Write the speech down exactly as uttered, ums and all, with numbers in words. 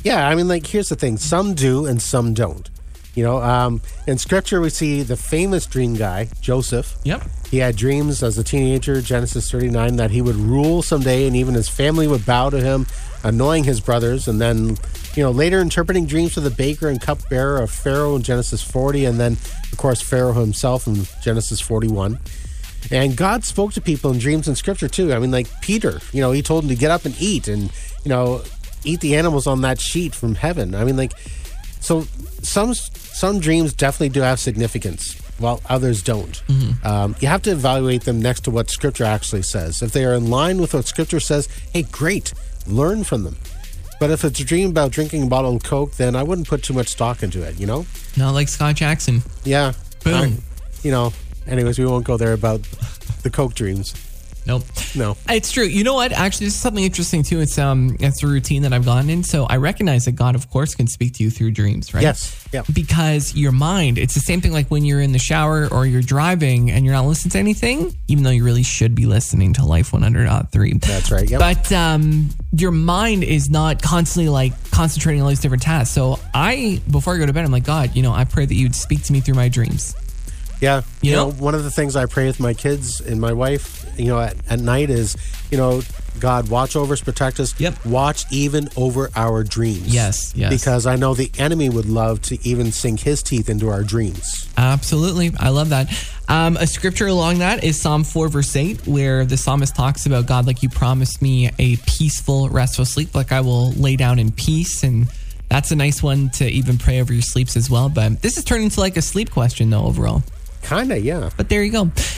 Yeah, I mean, like, here's the thing. Some do and some don't. You know, um, in Scripture, we see the famous dream guy, Joseph. Yep. He had dreams as a teenager, Genesis thirty-nine, that he would rule someday and even his family would bow to him, annoying his brothers. And then, you know, later interpreting dreams for the baker and cupbearer of Pharaoh in Genesis forty. And then, of course, Pharaoh himself in Genesis forty-one. And God spoke to people in dreams in Scripture, too. I mean, like Peter, you know, he told him to get up and eat and, you know, eat the animals on that sheet from heaven. I mean, like, so some some dreams definitely do have significance, while others don't. Mm-hmm. Um, you have to evaluate them next to what Scripture actually says. If they are in line with what Scripture says, hey, great, learn from them. But if it's a dream about drinking a bottle of Coke, then I wouldn't put too much stock into it, you know? Not like Scott Jackson. Yeah. Boom. I, you know, anyways, we won't go there about the Coke dreams. Nope. No. It's true. You know what? Actually, this is something interesting too. It's um, it's a routine that I've gotten in. So I recognize that God, of course, can speak to you through dreams, right? Yes. Yeah. Because your mind, it's the same thing like when you're in the shower or you're driving and you're not listening to anything, even though you really should be listening to Life one hundred point three. That's right. Yep. But um, your mind is not constantly like concentrating on all these different tasks. So I, before I go to bed, I'm like, God, you know, I pray that you'd speak to me through my dreams. Yeah. You, You know, know? one of the things I pray with my kids and my wife, you know, at, at night is, you know, God, watch over us, protect us. Yep. Watch even over our dreams. Yes, yes. Because I know the enemy would love to even sink his teeth into our dreams. Absolutely. I love that. Um, a scripture along that is Psalm four, verse eight, where the psalmist talks about God, like you promised me a peaceful, restful sleep, like I will lay down in peace. And that's a nice one to even pray over your sleeps as well. But this has turned into like a sleep question, though, overall. Kind of, yeah. But there you go.